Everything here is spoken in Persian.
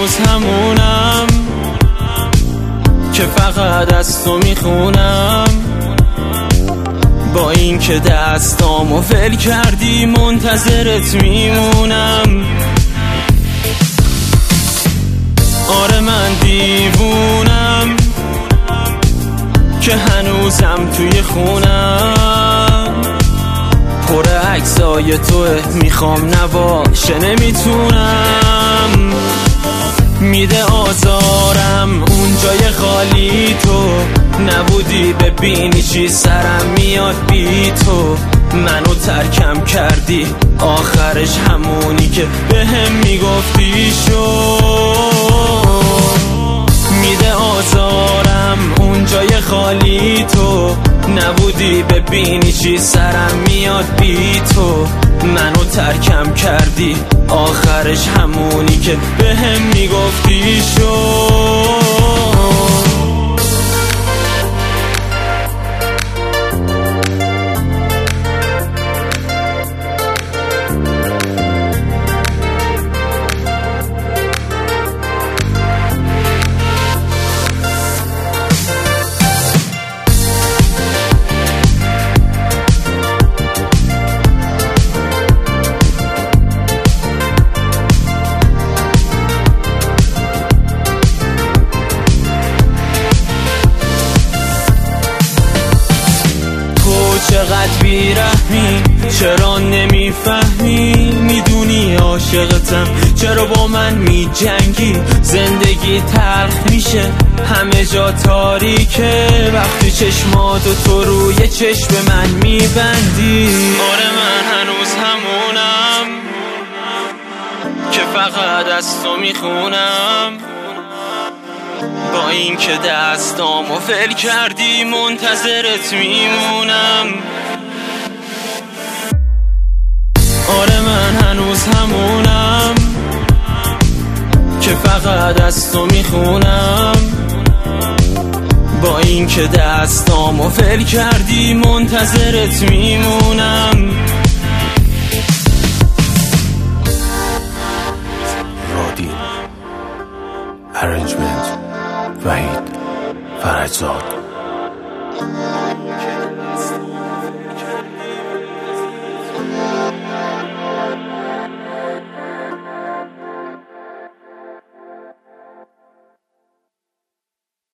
هنوز همونم که فقط از تو میخونم. با این که دستامو ول کردی منتظرت میمونم. آره من دیوونم که هنوزم توی خونم. پر عکسای توه میخوام نباشه نمیتونم. میده آزارم اون جای خالی تو نبودی. ببینی چی سرم میاد بی تو. منو ترکم کردی آخرش همونی که بهم میگفتی شو. میده آزارم اون جای خالی تو نبودی. ببینی چی سرم میاد بی تو. منو ترکم کردی آخرش همونی که بهم میگفتی شو. چقدر بیرحمی چرا نمیفهمی؟ میدونی عاشقتم چرا با من میجنگی؟ زندگی تلخ میشه همه جا تاریکه وقتی چشماتو تو روی چشم من میبندی. آره من هنوز همونم که فقط از تو میخونم. با این که دستامو ول کردی منتظرت میمونم. آره من هنوز همونم که فقط از تو میخونم. با این که دستامو ول کردی منتظرت میمونم. رادین ارنجمنت وحید فرجزاد.